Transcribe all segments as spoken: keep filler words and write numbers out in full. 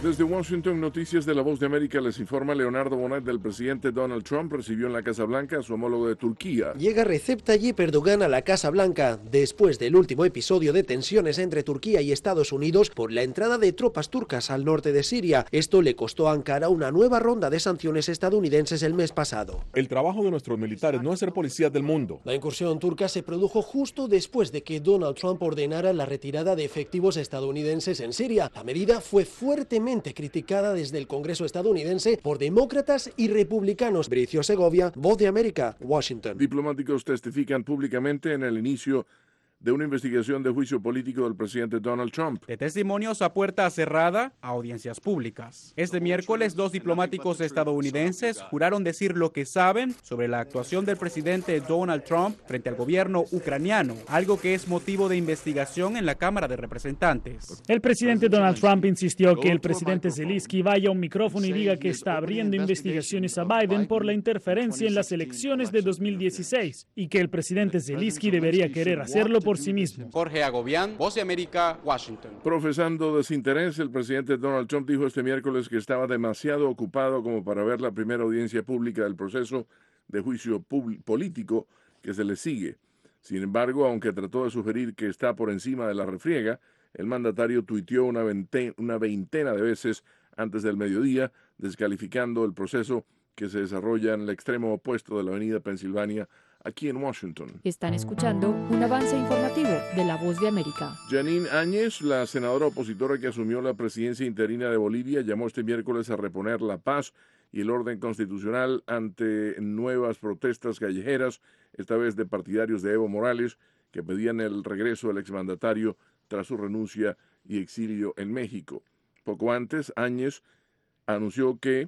Desde Washington, Noticias de la Voz de América les informa Leonardo Bonet del presidente Donald Trump recibió en la Casa Blanca a su homólogo de Turquía. Llega Recep Tayyip Erdogan a la Casa Blanca después del último episodio de tensiones entre Turquía y Estados Unidos por la entrada de tropas turcas al norte de Siria. Esto le costó a Ankara una nueva ronda de sanciones estadounidenses el mes pasado. El trabajo de nuestros militares no es ser policías del mundo. La incursión turca se produjo justo después de que Donald Trump ordenara la retirada de efectivos estadounidenses en Siria. La medida fue fuertemente criticada desde el Congreso estadounidense por demócratas y republicanos. Bricio Segovia, Voz de América, Washington. Diplomáticos testifican públicamente en el inicio de una investigación de juicio político del presidente Donald Trump. De testimonios a puerta cerrada a audiencias públicas. Este miércoles, dos diplomáticos estadounidenses juraron decir lo que saben sobre la actuación del presidente Donald Trump frente al gobierno ucraniano, algo que es motivo de investigación en la Cámara de Representantes. El presidente Donald Trump insistió que el presidente Zelensky vaya a un micrófono y diga que está abriendo investigaciones a Biden por la interferencia en las elecciones de dos mil dieciséis y que el presidente Zelensky debería querer hacerlo por sí mismo. Jorge Agobián, Voz de América, Washington. Profesando desinterés, el presidente Donald Trump dijo este miércoles que estaba demasiado ocupado como para ver la primera audiencia pública del proceso de juicio político que se le sigue. Sin embargo, aunque trató de sugerir que está por encima de la refriega, el mandatario tuiteó una veintena, una veintena de veces antes del mediodía, descalificando el proceso que se desarrolla en el extremo opuesto de la avenida Pensilvania, aquí en Washington. Están escuchando un avance informativo de La Voz de América. Janine Áñez, la senadora opositora que asumió la presidencia interina de Bolivia, llamó este miércoles a reponer la paz y el orden constitucional ante nuevas protestas callejeras, esta vez de partidarios de Evo Morales, que pedían el regreso del exmandatario tras su renuncia y exilio en México. Poco antes, Áñez anunció que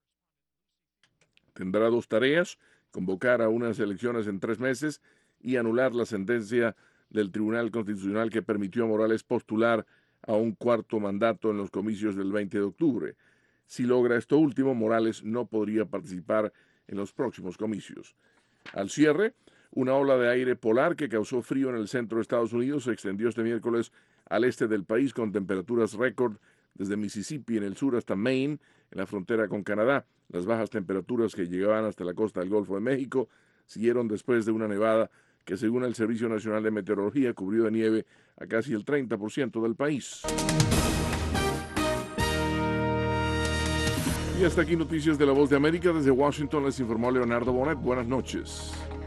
tendrá dos tareas: convocar a unas elecciones en tres meses y anular la sentencia del Tribunal Constitucional que permitió a Morales postular a un cuarto mandato en los comicios del veinte de octubre. Si logra esto último, Morales no podría participar en los próximos comicios. Al cierre, una ola de aire polar que causó frío en el centro de Estados Unidos se extendió este miércoles al este del país con temperaturas récord desde Mississippi en el sur hasta Maine, en la frontera con Canadá. Las bajas temperaturas que llegaban hasta la costa del Golfo de México siguieron después de una nevada que, según el Servicio Nacional de Meteorología, cubrió de nieve a casi el treinta por ciento del país. Y hasta aquí Noticias de la Voz de América. Desde Washington les informó Leonardo Bonet. Buenas noches.